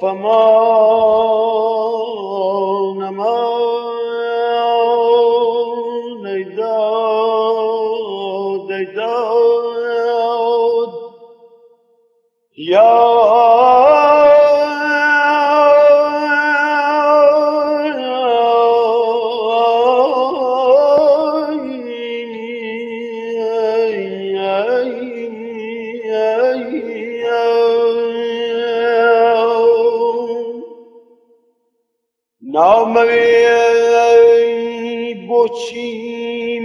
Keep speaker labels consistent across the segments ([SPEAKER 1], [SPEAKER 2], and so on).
[SPEAKER 1] فمان امان ای داد ای داد یا ناموی بوچیم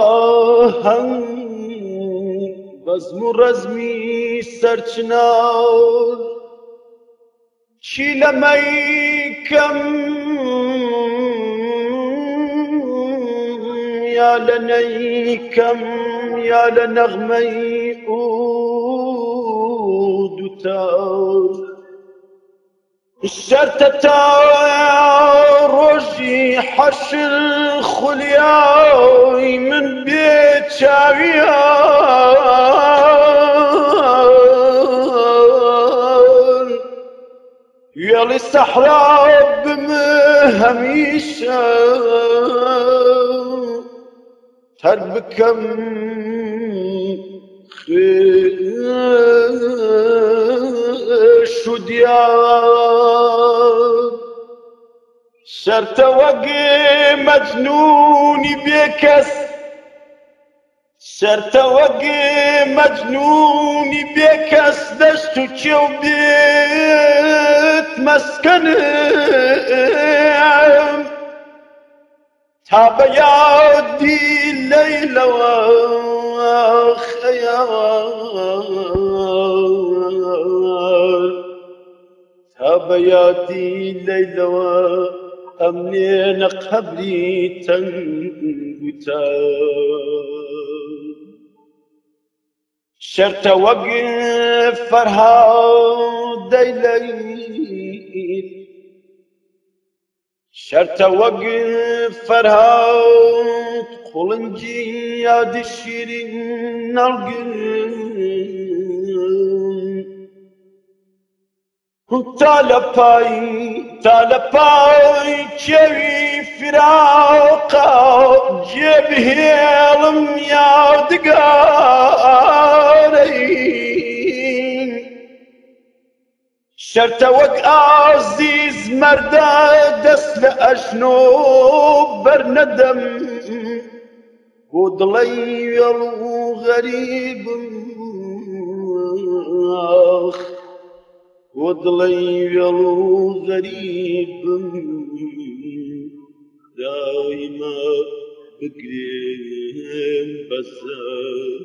[SPEAKER 1] آهنگ بزم و رزمی سرچنار چیلمی کم یا لنی کم یا لنغمی عود و تار شرط تا روشی حشر خلیای من بیت شاویان یلی صحرا بمه همیشه تر بکم خش و دیار شرط وقی مجنونی بیکس شرط وقی مجنونی بیکس دشتو چو بیت مسکنم تا بیادی لیلا و خیال تا بیادی لیلا و امنين قبري تنبتا شرط وقف فرهاد ليل شرط وقف فرهاد قلنجي يا دشيرين القلب تالباي جوي فراقا جبهيلم يا دقارين شرط وق عزيز مردا دس لأجنوب برندم وضلي غريب وضلي غريب دايما بقرين بسار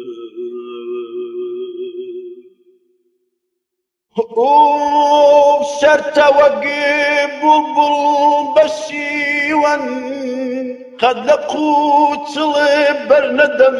[SPEAKER 1] وشرط وقف بلبل بشيوان قد لقوت برندم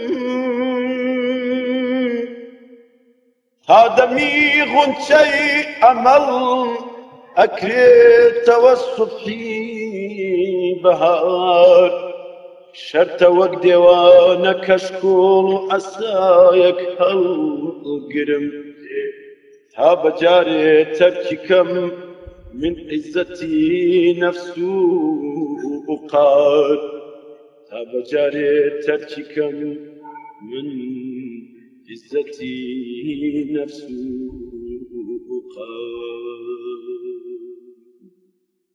[SPEAKER 1] هذا ميغ شيء أمل أكريت والصبحي بهار شرط وقت ديوانك أشكول عسايك هالقرم هذا جاري ترككم من عزتي نفسه وقال هذا جاري ترككم من عزتي نفسه قال